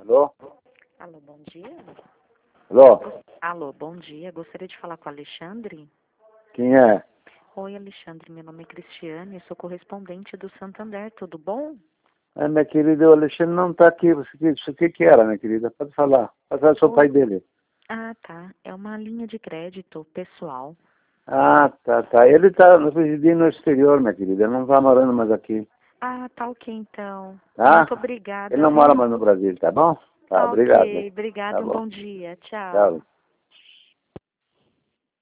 Alô? Alô, bom dia. Alô? Alô, bom dia. Gostaria de falar com o Alexandre. Quem é? Oi, Alexandre. Meu nome é Cristiane. Eu sou correspondente do Santander. Tudo bom? Minha querida, o Alexandre não está aqui. Isso que era, minha querida? Pode falar. Pode falar, eu sou o pai dele. Ah, tá. É uma linha de crédito pessoal. Ah, tá. Ele está residindo no exterior, minha querida. Ele não está morando mais aqui. Ah, tá ok, então. Tá? Muito Ele obrigada, não mora viu? mais no Brasil, tá bom? Tá, Tá obrigado. ok. Obrigada Tá e um bom. bom dia. Tchau. Tchau.